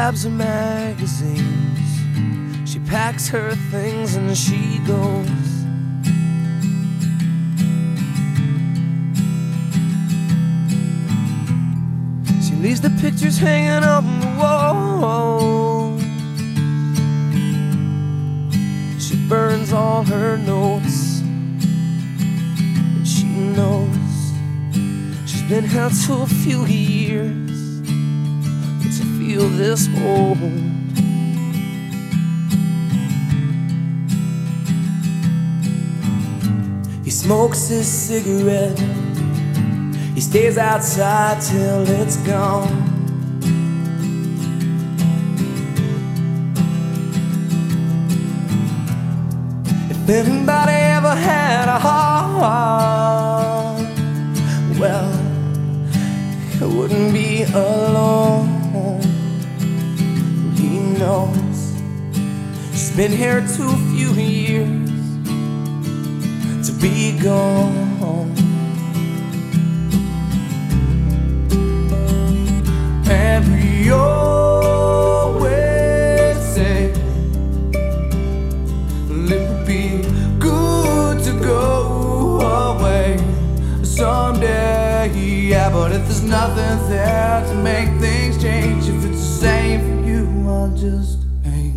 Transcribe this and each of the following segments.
slabs of magazines. She packs her things and she goes. She leaves the pictures hanging on the wall. She burns all her notes, and she knows she's been here too few years to feel this old. He smokes his cigarette, he stays outside till it's gone. If anybody ever had a heart, well, it wouldn't be alone. He knows she's been here too few years to be gone. And we always say it would be good to go away someday, yeah, but if there's nothing there to make things change, if it's the same for you, I'll just hang.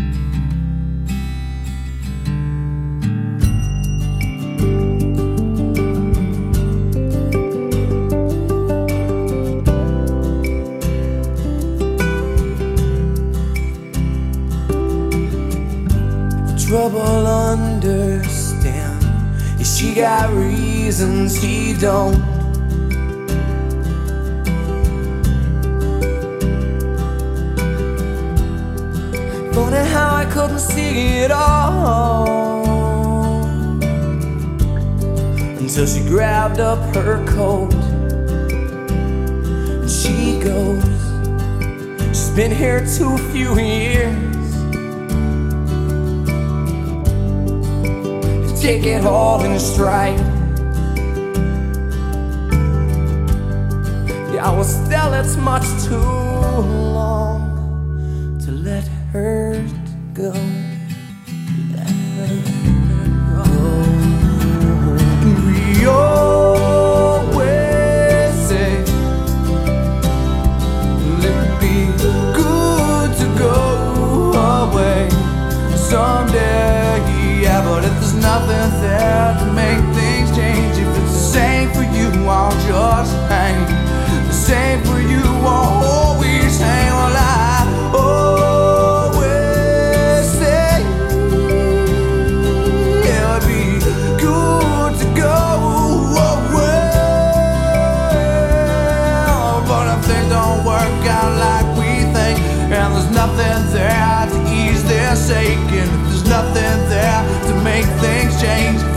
Trouble understand, yeah, she got reasons he don't. Funny how I couldn't see it all until she grabbed up her coat and she goes. She's been here too few years to take it all in stride. Yeah, well, still it's much too long to let her go. Let her go. We always say it would be good to go away someday, yeah, but if there's nothing there to make things change, if it's the same for you, I'll just hang. The same for you, I'll always hang. Well, I always say it would be good to go away, but if things don't work out like we think, and there's nothing there to ease their sake, and if there's nothing there to make things change,